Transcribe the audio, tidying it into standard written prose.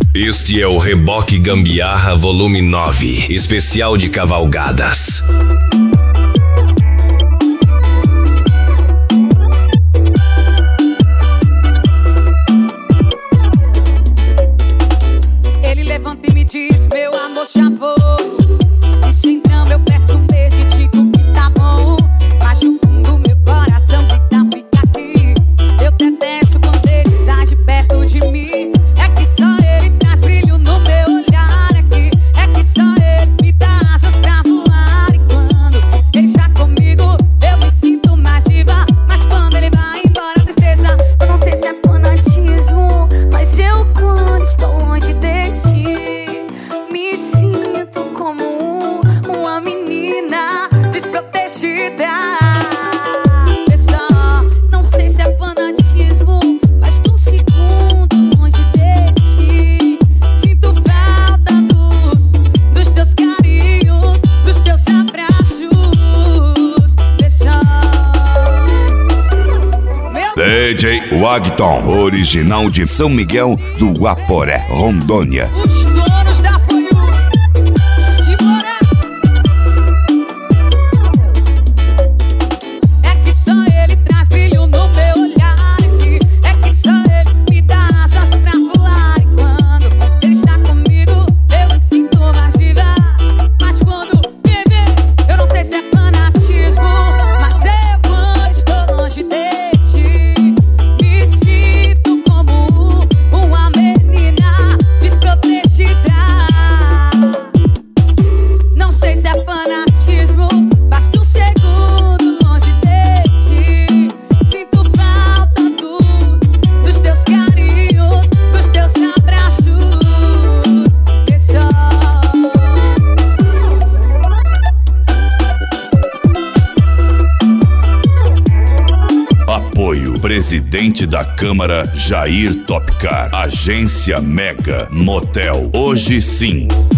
Este é o Reboque Gambiarra Volume 9, especial de cavalgadas. Ele levanta e me diz, meu amor, já vou. E sem drama eu peço um beijo e digo que tá bom. Mas no fundo meu coração grita, fica aqui. Eu detesto quando ele sai de perto de mim. É que só ele traz brilho no meu olhar aqui. É que só ele me dá asas pra voar. E quando ele está comigo, eu me sinto mais viva. Mas quando ele vai embora, tristeza. Eu não sei se é fanatismo, mas eu quando estou longe de ti me sinto como uma menina desprotegida. Pessoal, não sei se é fanatismo, mas tô um segundo longe de ti. Sinto falta dos teus carinhos, dos teus abraços. Pessoal, DJ Wagton, original de São Miguel do Guaporé, Rondônia. os donos da Foiu, Simoré. É que só ele traz brilho no meu olhar aqui. É que só ele me dá asas pra voar. E quando ele está comigo, eu me sinto mais viva. Mas quando me vê, eu não sei se é fanatismo, mas eu quando estou longe de ti me sinto como uma menina desprotegida. Não sei se é fanatismo, basta um segundo longe de ti. Sinto falta dos teus carinhos, dos teus abraços. Pessoal, Apoio: Presidente da Câmara Jair Topcar. Agência Mega Motel. Hoje sim.